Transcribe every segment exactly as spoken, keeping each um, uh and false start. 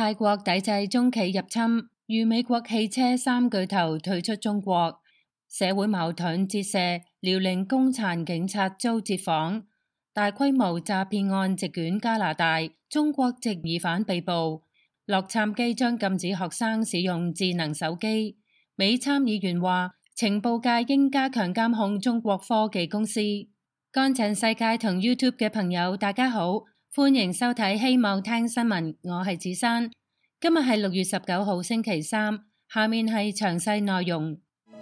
泰國抵制中企入侵，與美國汽車三巨頭退出中國，社會矛盾折射，遼寧工殘警察遭截訪，大規模詐騙案席捲加拿大，中國籍疑犯被捕，洛杉磯將禁止學生使用智能手機，美參議員話情報界應加強監控中國科技公司。乾淨世界同 YouTube 嘅朋友大家好，歡迎收睇希望聽新聞，我係子珊。今日係六月十九號星期三，下面係詳細內容。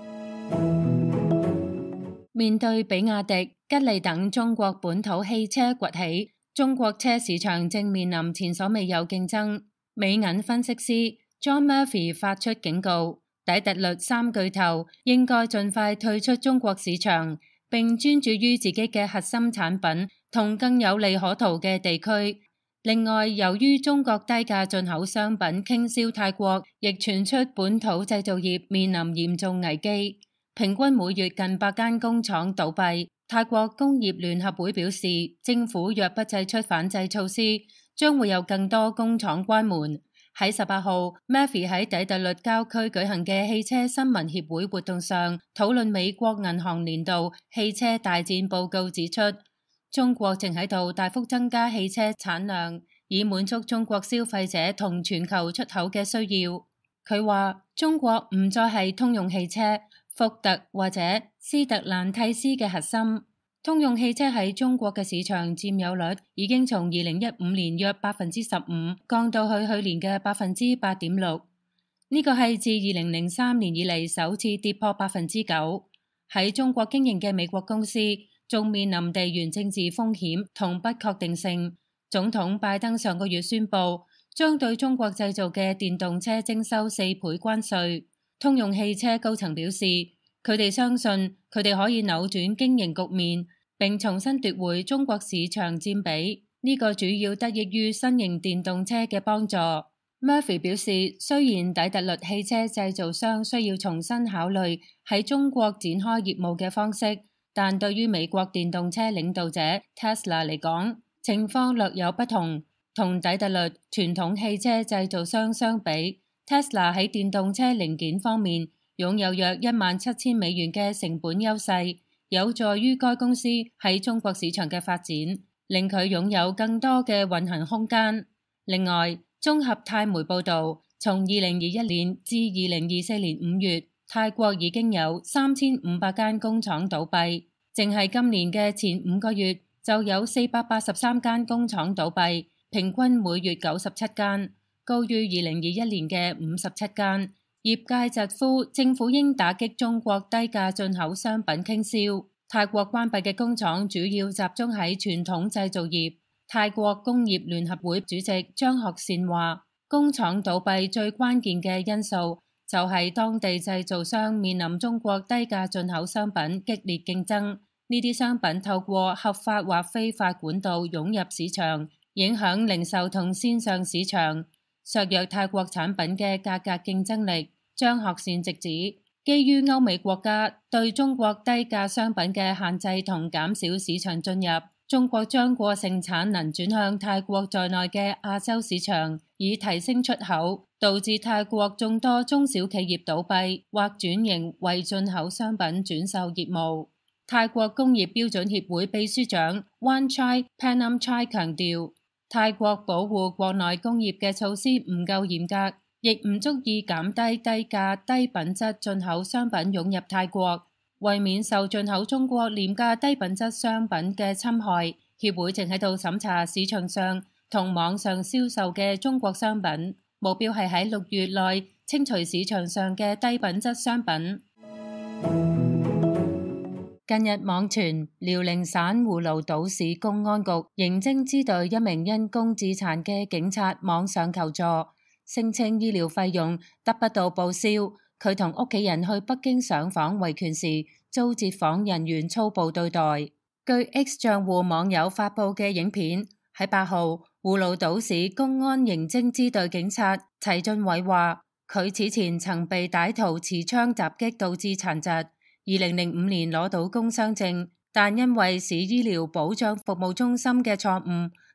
面對比亞迪、吉利等中國本土汽車崛起，中國車市場正面臨前所未有競爭。美銀分析師 John Murphy 發出警告，底特律三巨頭應該盡快退出中國市場，並專注於自己嘅核心產品同更有利可圖嘅地區。另外，由於中國低價進口商品傾銷泰國，亦傳出本土製造業面臨嚴重危機，平均每月近百間工廠倒閉。泰國工業聯合會表示，政府若不祭出反制措施，將會有更多工廠關門。喺十八號 Murphy 喺底特律郊區舉行嘅汽車新聞協會活動上，討論美國銀行年度汽車大戰報告指出，中國正喺度大幅增加汽車產量，以滿足中國消費者同全球出口嘅需要。佢話中國唔再係通用汽車、福特或者斯特蘭蒂斯嘅核心。通用汽車喺中國嘅市場佔有率已經從二零一五年約百分之十五降到去去年嘅百分之八點六，呢個係自二零零三年以嚟首次跌破百分之九。喺中國經營嘅美國公司仲面臨地緣政治風險同不確定性。總統拜登上個月宣布將對中國製造嘅電動車徵收四倍關稅。通用汽車高層表示，佢哋相信佢哋可以扭轉經營局面，並重新奪回中國市場佔比。呢個主要得益於新型電動車嘅幫助。Murphy 表示，雖然底特律汽車製造商需要重新考慮喺中國展開業務嘅方式，但對於美國電動車領導者 Tesla 嚟講，情況略有不同。同底特律傳統汽車製造商相比， Tesla 喺電動車零件方面擁有約一萬七千美元嘅成本優勢，有助於該公司喺中國市場嘅發展，令佢擁有更多嘅運行空間。另外，綜合泰媒報道，從二零二一年至二零二四年五月，泰國已經有三千五百間工廠倒閉，淨係今年嘅前五個月就有四百八十三間工廠倒閉，平均每月九十七間，高於二零二一年嘅五十七間。業界疾呼政府應打擊中國低價進口商品傾銷。泰國關閉嘅工廠主要集中喺傳統製造業。泰國工業聯合會主席張學善話，工廠倒閉最關鍵嘅因素就係當地製造商面臨中國低價進口商品激烈競爭，呢啲商品透過合法或非法管道湧入市場，影響零售同線上市場，削弱泰國產品嘅價格競爭力。張學善直指，基於歐美國家對中國低價商品嘅限制同減少市場進入，中國將過剩產能轉向泰國在內嘅亞洲市場，以提升出口，導致泰國眾多中小企業倒閉或轉型為進口商品轉售業務。泰國工業標準協會秘書長 Wanchai Panamchai 強調，泰國保護國內工業嘅措施唔夠嚴格，亦唔足以減低低價低品質進口商品湧入泰國。為免受進口中國廉價低品質商品嘅侵害，協會正喺度審查市場上同網上銷售嘅中國商品，目標係喺六月內清除市場上嘅低品質商品。近日網傳遼寧省葫蘆島市公安局刑偵支隊一名因公致殘嘅警察網上求助，聲稱醫療費用得不到報銷，佢同屋企人去北京上訪維權時遭截訪人員粗暴對待。據 X 賬戶網友發佈嘅影片，喺八號葫蘆島市公安刑偵支隊警察齊俊偉話，佢此前曾被歹徒持槍襲擊導致殘疾，二零零五年攞到工傷證，但因為市醫療保障服務中心嘅錯誤，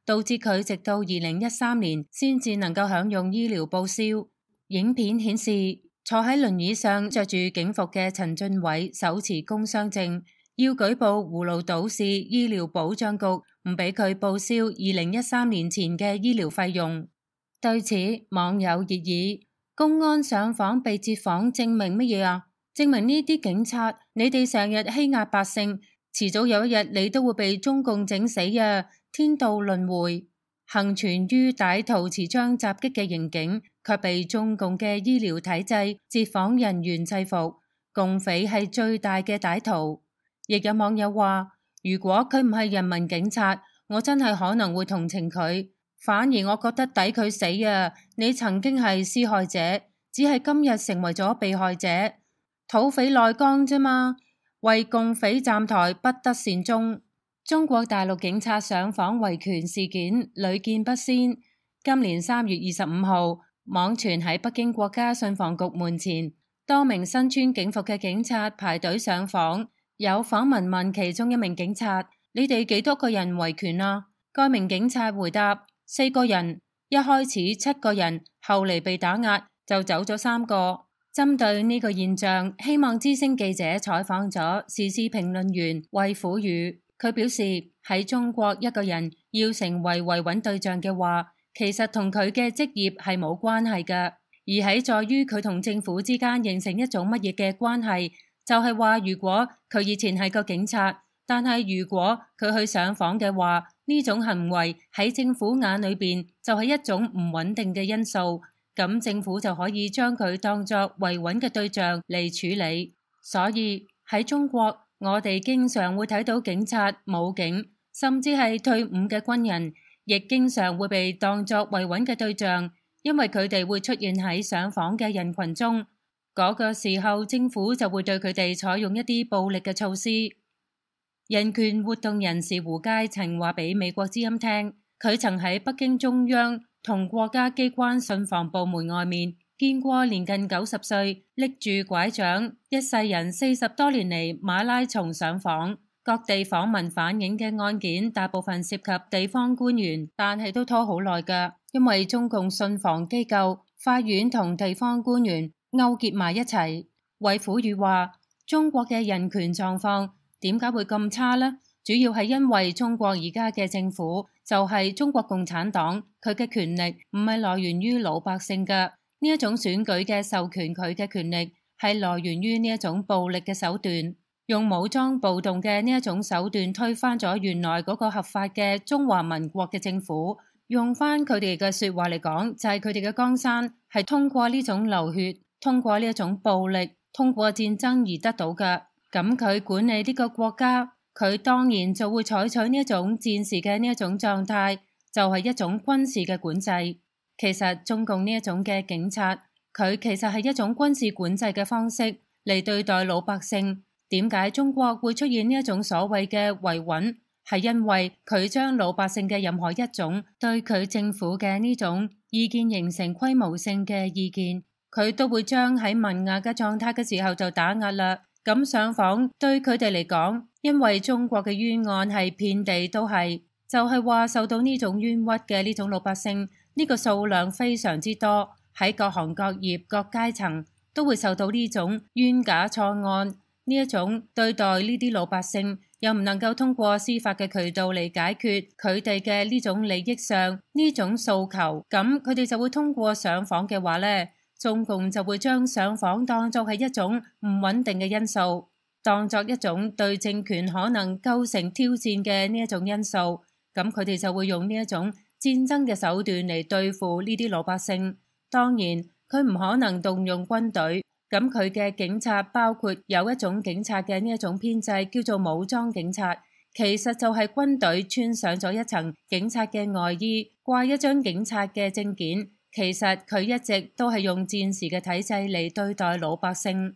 導致佢直到二零一三年先至能夠享用醫療報銷。影片顯示，坐喺輪椅上着住警服嘅陳俊偉手持工傷證，要舉報葫蘆島市醫療保障局唔俾佢報銷二零一三年前嘅醫療費用。對此，網友熱議：公安上訪被截訪，證明乜嘢啊？證明呢啲警察，你哋成日欺壓百姓，遲早有一日你都會被中共整死啊！天道輪迴。幸存於歹徒持槍襲擊嘅刑警，卻被中共嘅醫療體制截訪人員制服。共匪係最大嘅歹徒。亦有網友話：如果佢唔係人民警察，我真係可能會同情佢。反而我覺得抵佢死啊！你曾經係施害者，只係今日成為咗被害者。土匪內江啫嘛，為共匪站台不得善終。中國大陸警察上訪維權事件屢見不鮮。今年三月二十五號，網傳喺北京國家信訪局門前，多名身穿警服嘅警察排隊上訪。有訪民問其中一名警察：你哋幾多個人維權啊？該名警察回答：四個人。一開始七個人，後嚟被打壓，就走咗三個。針對呢個現象，希望之聲記者採訪咗時事評論員衛虎宇。佢表示，喺中國一個人要成為維穩對象嘅話，其實同佢嘅職業係冇關係嘅，而係在於佢同政府之間形成一種乜嘢嘅關係。就係話，如果佢以前係個警察，但係如果佢去上訪嘅話，呢種行為喺政府眼裏邊就係一種唔穩定嘅因素，咁政府就可以將佢當作維穩嘅對象嚟處理。所以喺中國，我哋經常會睇到警察、武警，甚至係退伍嘅軍人，亦經常會被當作維穩嘅對象，因為佢哋會出現喺上訪嘅人群中。嗰個時候，政府就會對佢哋採用一啲暴力嘅措施。人權活動人士胡佳曾話俾美國之音聽，佢曾喺北京中央同國家機關信訪部門外面見過年近九十歲拎住拐杖，一世人四十多年嚟馬拉松上訪。各地訪問反映嘅案件大部分涉及地方官員，但係都拖好耐㗎，因為中共信訪機構、法院同地方官員勾結埋一齊。衛虎宇話：中國嘅人權狀況點解會咁差呢？主要係因為中國而家嘅政府就係中國共產黨，佢嘅權力唔係來源於老百姓嘅。呢一種選舉嘅授權佢嘅權力係來源於呢一種暴力嘅手段，用武裝暴動嘅呢一種手段推翻咗原來嗰個合法嘅中華民國嘅政府。用翻佢哋嘅說話嚟講，就係佢哋嘅江山係通過呢種流血，通過呢一種暴力，通過戰爭而得到嘅。咁佢管理呢個國家，佢當然就會採取呢一種戰時嘅呢一種狀態，就係一種軍事嘅管制。其實中共呢一種嘅警察，佢其實係一種軍事管制嘅方式嚟對待老百姓。點解中國會出現呢一種所謂嘅維穩？係因為佢將老百姓嘅任何一種對佢政府嘅呢種意見形成規模性嘅意見，佢都會將喺萌芽嘅狀態嘅時候就打壓啦。咁上訪對佢哋嚟講，因為中國嘅冤案係遍地都係，就係話受到呢種冤屈嘅呢種老百姓，呢個數量非常之多，喺各行各業各階層都會受到呢種冤假錯案，呢一種對待呢啲老百姓，又唔能夠通過司法嘅渠道嚟解決佢哋嘅呢種利益上呢種訴求，咁佢哋就會通過上訪嘅話呢，中共就會將上訪當作係一種唔穩定嘅因素，當作一種對政權可能構成挑戰嘅呢一種因素，咁佢哋就會用呢一種戰爭嘅手段嚟對付呢啲老百姓。當然佢唔可能動用軍隊，咁佢嘅警察包括有一種警察嘅呢一種編制叫做武裝警察，其實就係軍隊穿上咗一層警察嘅外衣，掛一張警察嘅證件，其實佢一直都係用戰時嘅體制嚟對待老百姓。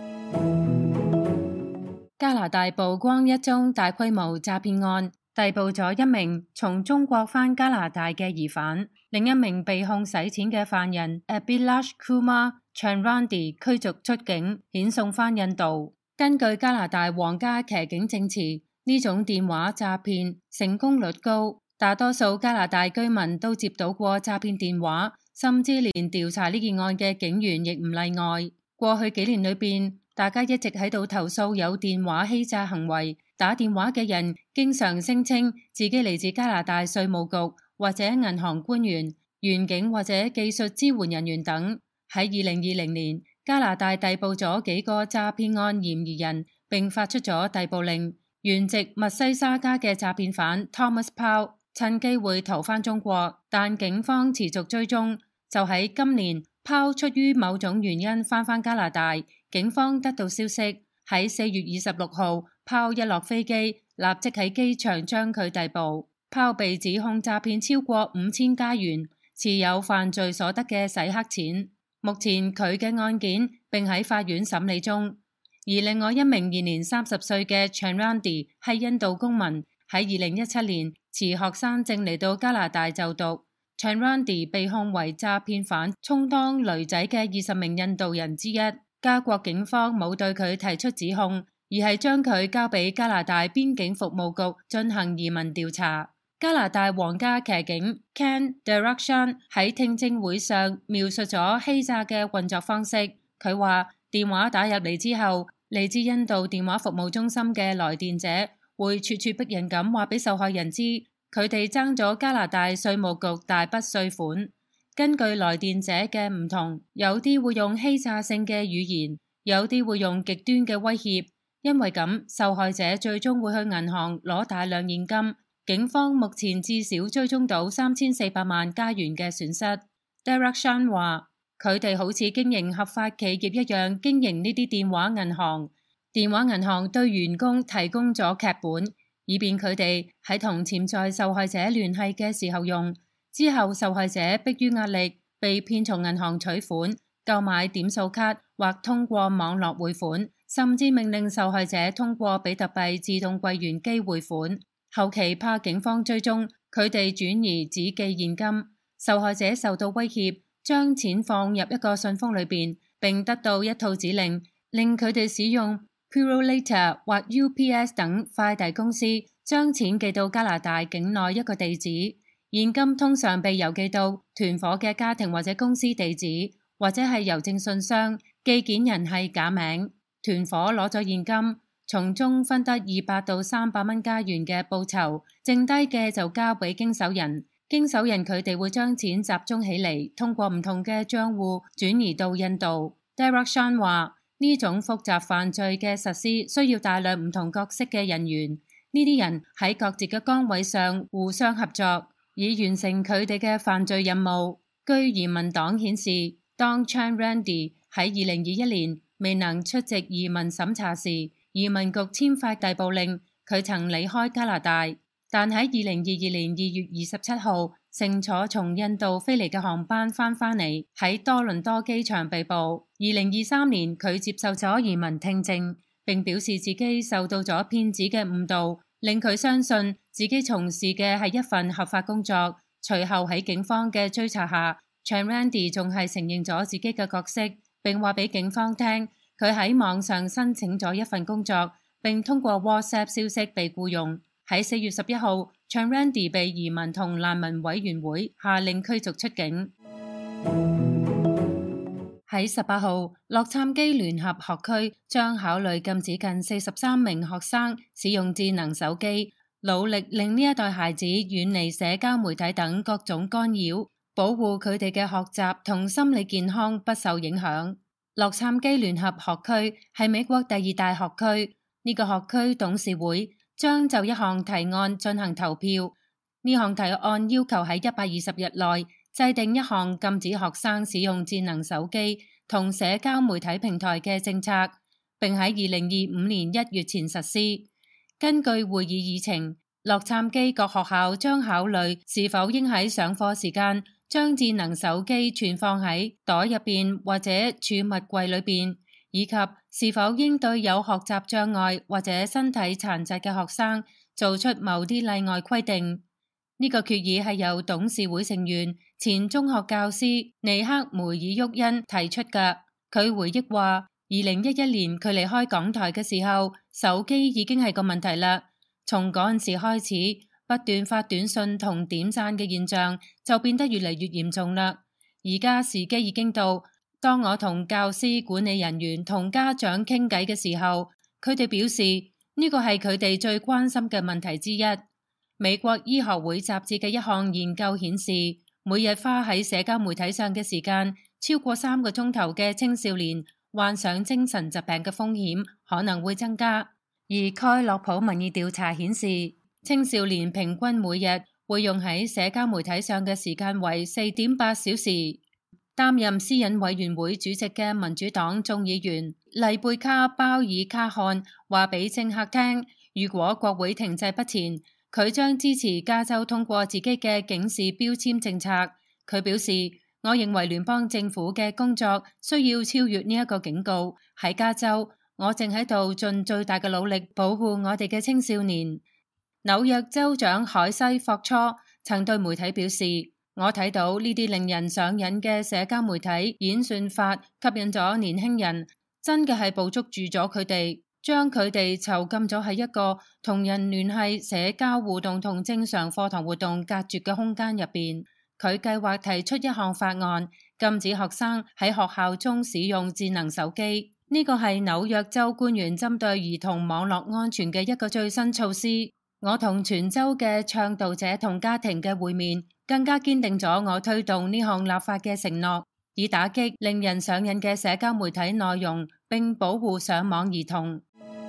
加拿大曝光一宗大規模詐騙案，逮捕咗一名從中國返加拿大嘅疑犯，另一名被控洗錢嘅犯人 Abhilash Kumar Chandrandi 驅逐出境，遣送返印度。根據加拿大皇家騎警證詞，呢種電話詐騙成功率高， 大多數加拿大居民都接到過詐騙電話，甚至連調查呢件案嘅警員亦唔例外。過去幾年裏邊，大家一直喺度投訴有電話欺詐行為，打電話嘅人經常聲稱自己嚟自加拿大稅務局或者銀行官員、員警或者技術支援人員等。喺二零二零年，加拿大逮捕咗幾個詐騙案嫌疑人，並發出咗逮捕令。原籍密西沙加嘅詐騙犯 Thomas Powell 趁機會逃返中國，但警方持續追蹤。就喺今年，Powell 出於某種原因返返加拿大，警方得到消息，喺四月二十六號，Powell 一落飛機，立即喺機場將佢逮捕。Powell 被指控詐騙超過五千加元，持有犯罪所得嘅洗黑錢。目前佢嘅案件並喺法院審理中。而另外一名現年三十歲嘅 Chanrandi 係印度公民，喺二零一七年持學生證嚟到加拿大就讀。Chanrandi 被控為詐騙犯，充當驢仔嘅二十名印度人之一。加國警方冇對佢提出指控，而係將佢交俾加拿大邊境服務局進行移民調查。加拿大皇家騎警 Ken Derakshan 喺聽證會上描述咗欺詐嘅運作方式。佢話電話打入嚟之後，嚟自印度電話服務中心嘅來電者會咄咄逼人咁話俾受害人知，佢哋爭咗加拿大稅務局大筆稅款。根據來電者嘅唔同，有啲會用欺詐性嘅語言，有啲會用極端嘅威脅。因為咁，受害者最終會去銀行攞大量現金。警方目前至少追蹤到三千四百萬加元嘅損失。Derakshan 話：佢哋好似經營合法企業一樣經營呢啲電話銀行。電話銀行對員工提供咗劇本，以便佢哋喺同潛在受害者聯繫嘅時候用。之後受害者迫於壓力，被騙從銀行取款、購買點數卡或通過網絡匯款，甚至命令受害者通過比特幣自動櫃員機匯款。後期怕警方追蹤，佢哋轉移只寄現金。受害者受到威脅，將錢放入一個信封裏邊，並得到一套指令，令佢哋使用 Purolator 或 U P S 等快遞公司將錢寄到加拿大境內一個地址。現金通常被郵寄到團伙嘅家庭或者公司地址，或者係郵政信箱，寄件人係假名。團伙攞咗現金，從中分得二百到三百蚊加元嘅報酬，剩低嘅就交俾經手人。經手人佢哋會將錢集中起嚟，通過唔同嘅賬戶轉移到印度。Derakshan 話：呢種複雜犯罪嘅實施需要大量唔同角色嘅人員，呢啲人喺各自嘅崗位上互相合作，以完成佢哋嘅犯罪任務。據移民黨顯示，當 Chanrandi 喺二零二一年未能出席移民審查時，移民局簽發逮捕令，佢曾離開加拿大。但喺二零二二年二月二十七號，乘坐從印度飛嚟嘅航班翻返嚟，喺多倫多機場被捕。二零二三年，佢接受咗移民聽證，並表示自己受到咗騙子嘅誤導，令佢相信自己從事嘅係一份合法工作。隨後喺警方嘅追查下，Chanrandi 仲係承認咗自己嘅角色，並話俾警方聽，佢喺網上申請咗一份工作，並通過 WhatsApp 消息被僱用。喺四月十一號 Chanrandi 被移民同難民委員會下令驅逐出境。喺十八號，洛杉磯聯合學區將考慮禁止近四十三名學生使用智能手機，努力令呢一代孩子遠離社交媒體等各種干擾，保護佢哋嘅學習同心理健康不受影響。洛杉磯聯合學區係美國第二大學區，呢、這個學區董事會將就一項提案進行投票。呢項提案要求喺一百二十日內制定一項禁止學生使用智能手機同社交媒體平台嘅政策，並喺二零二五年一月前實施。根據會議議程，洛杉磯各學校將考慮是否應喺上課時間將智能手機存放喺袋入邊或者儲物櫃裏邊，以及是否應對有學習障礙或者身體殘疾嘅學生做出某啲例外規定。呢個決議係由董事會成員前中學教師尼克梅爾沃恩提出嘅。佢回憶話，二零一一年佢離開港台嘅時候，手機已經係個問題啦。從嗰陣時開始， 不斷發短信同點讚嘅現象就變得越嚟越嚴重啦。而家時機已經到，當我同教師、管理人員同家長傾偈嘅時候，佢哋表示呢個係佢哋最關心嘅問題之一。美國醫學會雜誌嘅一項研究顯示，每日花喺社交媒體上嘅時間超過三個鐘頭嘅青少年患上精神疾病嘅風險可能會增加。而蓋洛普民意調查顯示，青少年平均每日會用喺社交媒體上嘅時間為四點八小時。擔任私隱委員會主席嘅民主黨眾議員麗貝卡·鮑爾卡漢話俾政客聽，如果國會停滯不前，佢將支持加州通過自己嘅警示標籤政策。佢表示，我認為聯邦政府嘅工作需要超越呢一個警告。喺加州，我正喺度盡最大嘅努力保護我哋嘅青少年。紐約州長海西霍初曾對媒體表示，我睇到呢啲令人上癮嘅社交媒體演算法吸引咗年輕人，真嘅係捕捉住咗佢哋，將佢哋囚禁咗喺一個同人聯繫、社交互動同正常課堂活動隔絕嘅空間入邊。佢計劃提出一項法案，禁止學生喺學校中使用智能手機。呢個係紐約州官員針對兒童網絡安全嘅一個最新措施。我同全州嘅倡導者同家庭嘅會面，更加堅定咗我推動呢項立法嘅承諾，以打擊令人上癮嘅社交媒體內容，並保護上網兒童。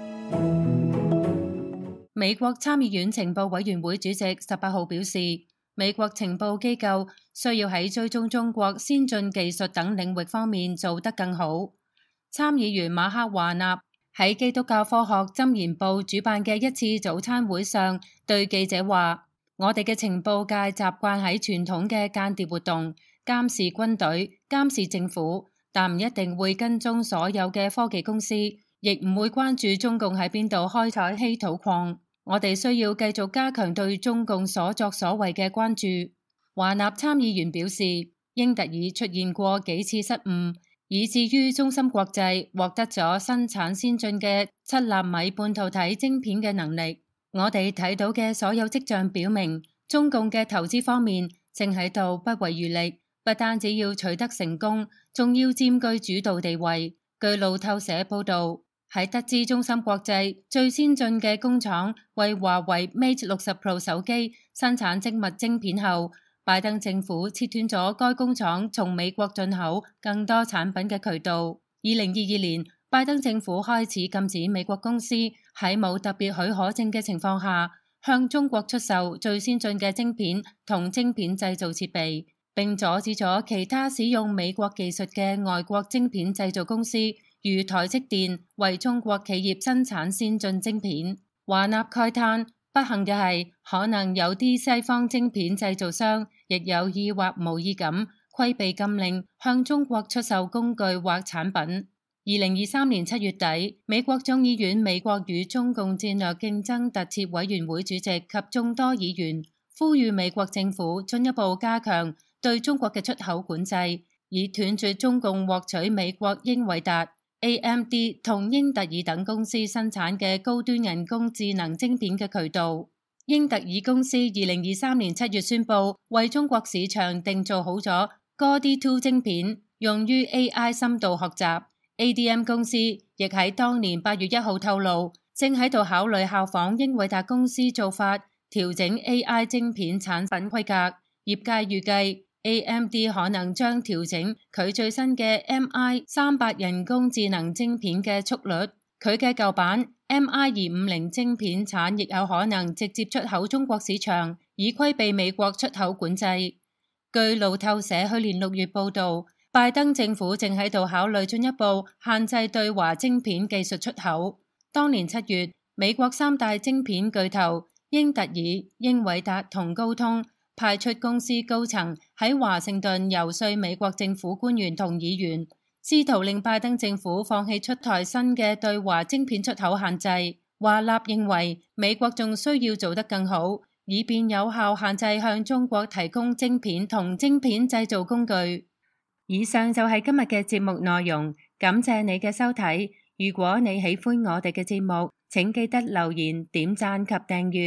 美國參議院情報委員會主席十八號表示，美國情報機構需要喺追蹤中國先進技術等領域方面做得更好。參議員馬克華納喺基督教科學箴言報主辦嘅一次早餐會上對記者話，我哋嘅情報界習慣喺傳統嘅間諜活動，監視軍隊、監視政府，但唔一定會跟蹤所有嘅科技公司，亦唔會關注中共喺邊度開採稀土礦。我哋需要繼續加強對中共所作所為嘅關注。華納參議員表示，英特爾出現過幾次失誤，以至於中芯國際獲得咗生產先進嘅七納米半導體晶片嘅能力。我哋睇到嘅所有跡象表明，中共嘅投資方面正喺度不遺餘力，不單止要取得成功，仲要佔據主導地位。據路透社報道，喺得知中芯國際最先進嘅工廠為華為 Mate 六十 Pro 手機生產精密晶片後，拜登政府切斷咗該工廠從美國進口更多產品嘅渠道。二零二二年，拜登政府開始禁止美國公司喺冇特別許可證嘅情況下向中國出售最先進嘅晶片同晶片製造設備，並阻止咗其他使用美國技術嘅外國晶片製造公司如台積電為中國企業生產先進晶片。華納慨嘆，不幸嘅係，可能有啲西方晶片製造商亦有意或無意咁規避禁令，向中國出售工具或產品。二零二三年七月底，美國眾議院美國與中共戰略競爭特設委員會主席及眾多議員呼籲美國政府進一步加強對中國嘅出口管制，以斷絕中共獲取美國英偉達、A M D 同英特爾等公司生產嘅高端人工智能晶片嘅渠道。英特爾公司二零二三年七月宣布為中國市場訂造好咗 Gaudi 二晶片，用於 A I 深度學習。A D M 公司亦喺當年八月一號透露，正喺度考慮效仿英偉達公司做法，調整 A I 晶片產品規格。業界預計 A M D 可能將調整佢最新嘅 M I 三百人工智能晶片嘅速率，佢嘅舊版 M I 二五零晶片產亦有可能直接出口中國市場，以規避美國出口管制。據路透社去年六月報道，拜登政府正喺度考慮進一步限制對華晶片技術出口。當年七月，美國三大晶片巨頭英特爾、英偉達同高通派出公司高層喺華盛頓遊說美國政府官員同議員，試圖令拜登政府放棄出台新嘅對華晶片出口限制。華納認為美國仲需要做得更好，以便有效限制向中國提供晶片同晶片製造工具。以上就係今日嘅節目內容，感謝你嘅收睇。如果你喜歡我哋嘅節目，請記得留言、點讚及訂閱。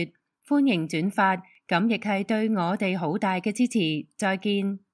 歡迎轉發，咁亦係對我哋好大嘅支持。再見。